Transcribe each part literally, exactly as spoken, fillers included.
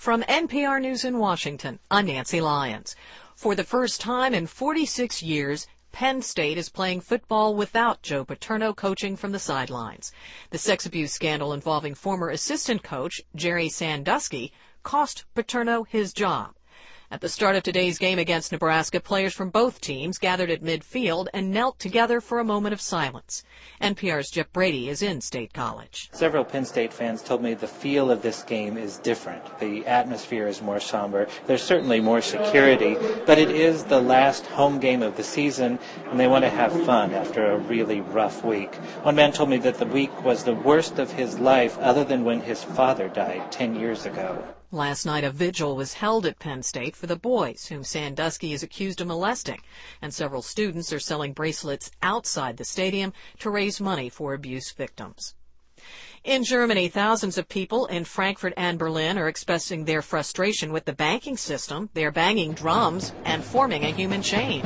From N P R News in Washington, I'm Nancy Lyons. For the first time in forty-six years, Penn State is playing football without Joe Paterno coaching from the sidelines. The sex abuse scandal involving former assistant coach Jerry Sandusky cost Paterno his job. At the start of today's game against Nebraska, players from both teams gathered at midfield and knelt together for a moment of silence. N P R's Jeff Brady is in State College. Several Penn State fans told me the feel of this game is different. The atmosphere is more somber. There's certainly more security, but it is the last home game of the season, and they want to have fun after a really rough week. One man told me that the week was the worst of his life other than when his father died ten years ago. Last night, a vigil was held at Penn State for the boys whom Sandusky is accused of molesting, and several students are selling bracelets outside the stadium to raise money for abuse victims. In Germany, thousands of people in Frankfurt and Berlin are expressing their frustration with the banking system. They are banging drums and forming a human chain.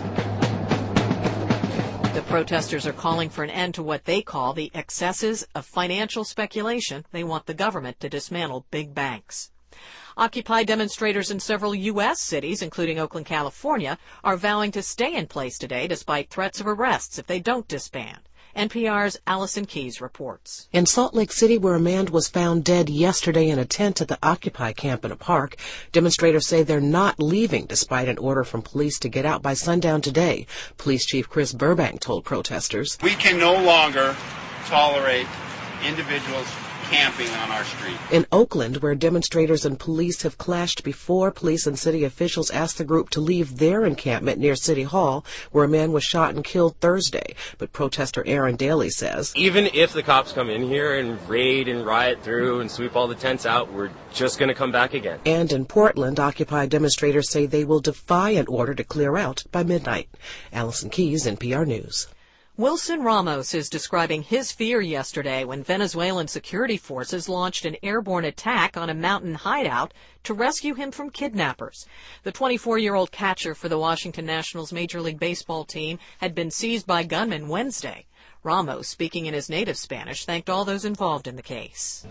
The protesters are calling for an end to what they call the excesses of financial speculation. They want the government to dismantle big banks. Occupy demonstrators in several U S cities, including Oakland, California, are vowing to stay in place today despite threats of arrests if they don't disband. N P R's Allison Keyes reports. In Salt Lake City, where a man was found dead yesterday in a tent at the Occupy camp in a park, demonstrators say they're not leaving despite an order from police to get out by sundown today. Police Chief Chris Burbank told protesters, "We can no longer tolerate individuals camping on our street." In Oakland, where demonstrators and police have clashed before, police and city officials asked the group to leave their encampment near City Hall, where a man was shot and killed Thursday. But protester Aaron Daly says, even if the cops come in here and raid and riot through and sweep all the tents out, we're just going to come back again. And in Portland, Occupy demonstrators say they will defy an order to clear out by midnight. Allison Keyes, N P R News. Wilson Ramos is describing his fear yesterday when Venezuelan security forces launched an airborne attack on a mountain hideout to rescue him from kidnappers. The twenty-four-year-old catcher for the Washington Nationals Major League Baseball team had been seized by gunmen Wednesday. Ramos, speaking in his native Spanish, thanked all those involved in the case.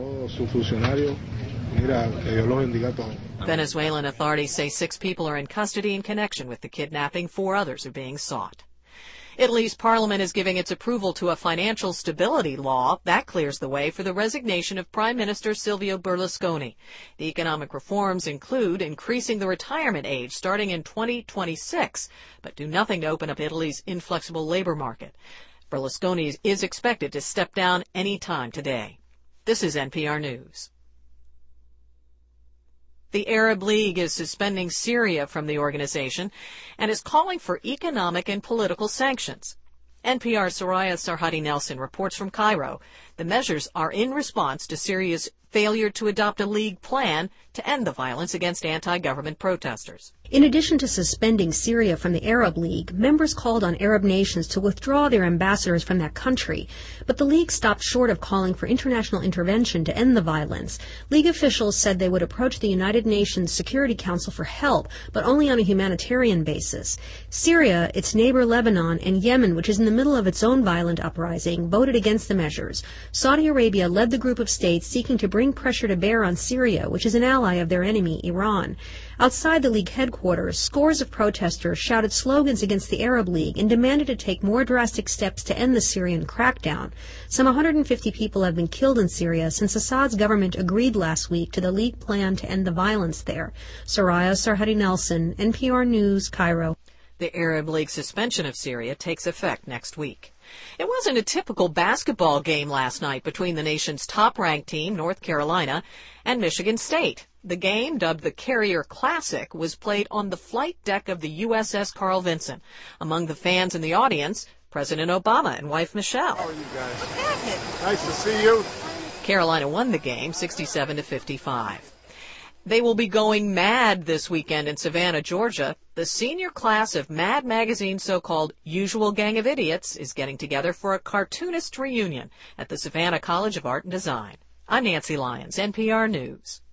Venezuelan authorities say six people are in custody in connection with the kidnapping. Four others are being sought. Italy's parliament is giving its approval to a financial stability law that clears the way for the resignation of Prime Minister Silvio Berlusconi. The economic reforms include increasing the retirement age starting in twenty twenty-six, but do nothing to open up Italy's inflexible labor market. Berlusconi is expected to step down any time today. This is N P R News. The Arab League is suspending Syria from the organization and is calling for economic and political sanctions. N P R's Soraya Sarhadi Nelson reports from Cairo. The measures are in response to Syria's failure to adopt a league plan to end the violence against anti-government protesters. In addition to suspending Syria from the Arab League, members called on Arab nations to withdraw their ambassadors from that country. But the League stopped short of calling for international intervention to end the violence. League officials said they would approach the United Nations Security Council for help, but only on a humanitarian basis. Syria, its neighbor Lebanon, and Yemen, which is in the middle of its own violent uprising, voted against the measures. Saudi Arabia led the group of states seeking to bring pressure to bear on Syria, which is an ally of their enemy, Iran. Outside the League headquarters, scores of protesters shouted slogans against the Arab League and demanded to take more drastic steps to end the Syrian crackdown. Some one hundred fifty people have been killed in Syria since Assad's government agreed last week to the League plan to end the violence there. Soraya Sarhadi Nelson, N P R News, Cairo. The Arab League suspension of Syria takes effect next week. It wasn't a typical basketball game last night between the nation's top-ranked team, North Carolina, and Michigan State. The game, dubbed the Carrier Classic, was played on the flight deck of the U S S Carl Vinson. Among the fans in the audience, President Obama and wife Michelle. How are you guys? Nice to see you. Carolina won the game sixty-seven to fifty-five. They will be going mad this weekend in Savannah, Georgia. The senior class of Mad Magazine's so-called Usual Gang of Idiots is getting together for a cartoonist reunion at the Savannah College of Art and Design. I'm Nancy Lyons, N P R News.